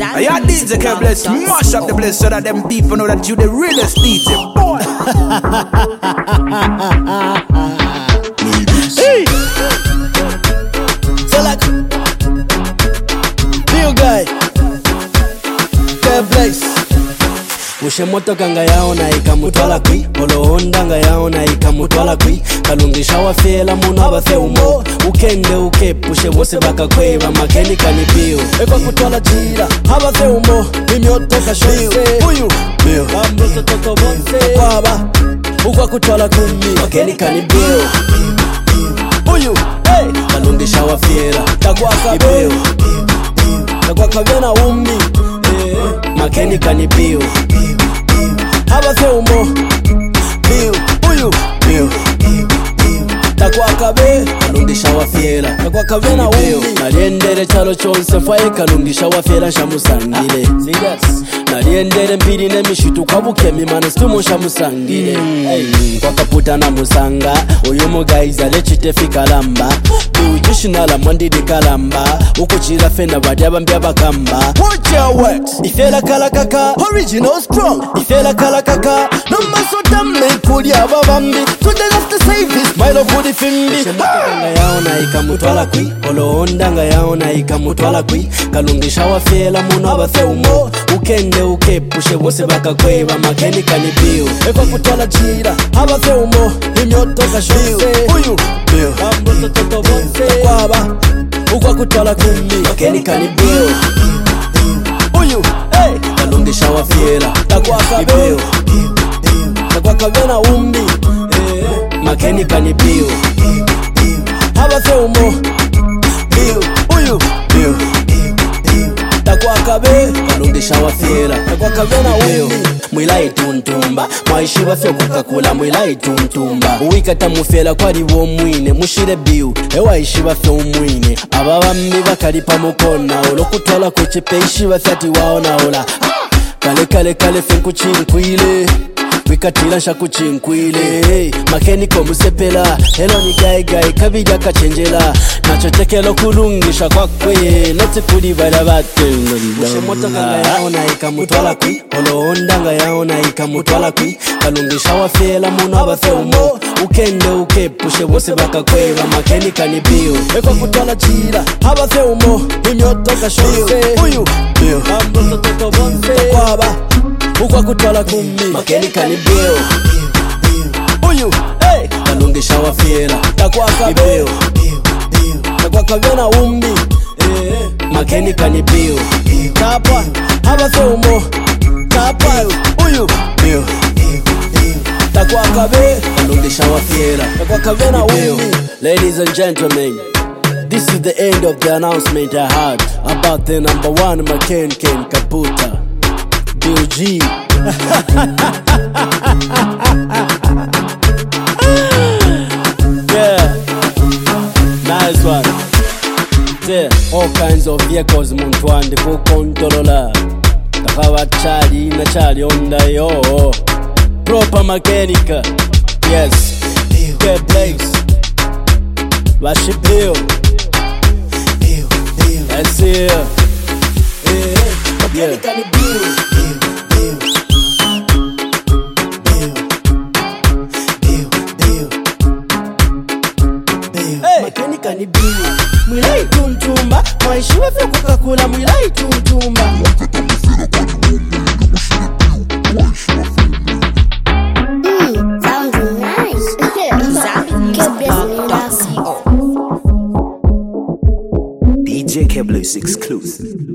I got DJ K-Bless, mash up the place so that them people know that you the realest DJ. Boy. Hey. So like, new guy, K-Bless. Ushe motoka nga yaona ikamutwala kwi Olohonda nga yaona ikamutwala kwi Kalungisha wafela munu abafe umo Ukende ukepushe wose bakakweba Makenika ni biyo Ekwa kutwala jira abafe umo Mimi otoka shose Uyu biyo Kambuso toto bonse Kwaba Ukwa kutwala kumi Makenika ni biyo Uyu hey Kalungisha wafela Takwa kabe Takwa kabe na umi Makenika ni biyo Abafe umo Biu, uyu Biu Takwa kabe Kalungisha wafela Takwa kabe na umi Naliendere chalo chonse faye Kalungisha wafela shamusangile Naliendere mpiri nemishitu Kwabuke mimane stumo shamusangile Kwa kaputa na musanga Uyu mugaiza lechite fika lamba Biu jishinala mwandidi kalamba Ukuchira fena badiaba mbiaba kamba Watch your words Ifela kala kaka Original strong Ifela kala kaka Number so damn kudi ababambi Today have to save this My love kudi fimbi Shemotoka nga yaona ikamutwala kwi Olohonda nga yaona ikamutwala kwi Kalungisha wafela munu abafe umo Ukende ukepushe wose bakakweba Makenika ni biyo Ekwa kutwala jira abafe umo Imyotoka shose Uyu biyo Kambuso toto bonse Kwaba Ukwa kutwala kumi Makenika ni biyo Uyu hey Kalungisha wafela Takwa kabe Takwa kabe na umi Makenika ni biyo Abafe umo Biyo Uyu biyo Takwa kabe Kalungisha wafela Takwa kabe na umi Mwila ituntumba Mwaishi wafyo kukakula mwila ituntumba Uwikata mufela kwa riwo mwine Mushire biu Ewa ishi wafyo umwine Ababambi bakalipa mukona Ulo kutola kuchipe ishi wafyati waona ola Kale kale kale fenku chinkwile Wikatila nshaku chinkwile Makeniko musepela Hello ni gai gai kabija kachenjela Nachotekelo kulungisha kwa kweye Noti kuli bada bate Ushe motoka nga yaona ikamutwala kwi Olohonda nga yaona ikamutwala kwi Kalungisha wafela munu abafe umo Ukende ukepushe wose bakakweba Makenika ni biyo Ekwa kutwala jira abafe umo Imyotoka shose Uyu biyo Kambuso toto bonse Kwaba Ukwa kutwala kumi Makenika ni biyo Uyu hey Kalungisha wafela Takwa kabe Takwa kabe na umi Makenika ni biyo Tapa Abafe umo Tapa Uyu biyo Takwa kabe Kalungisha wafela Takwa kabe na umi Ladies and gentlemen, this is the end of the announcement I had About the number one Makenken Kaputa BG Yeah Nice one Yeah All kinds of vehicles muntu andi kukontrola Takaba chali na chali onda yo Proper Makenika Yes K-Bless Washipio That's it Makenika ni bill Makenika ni biyo Mwila ituntumba Mwaishi wafyo kukakula mwila ituntumba Sounds nice. DJ K-Bless exclusive.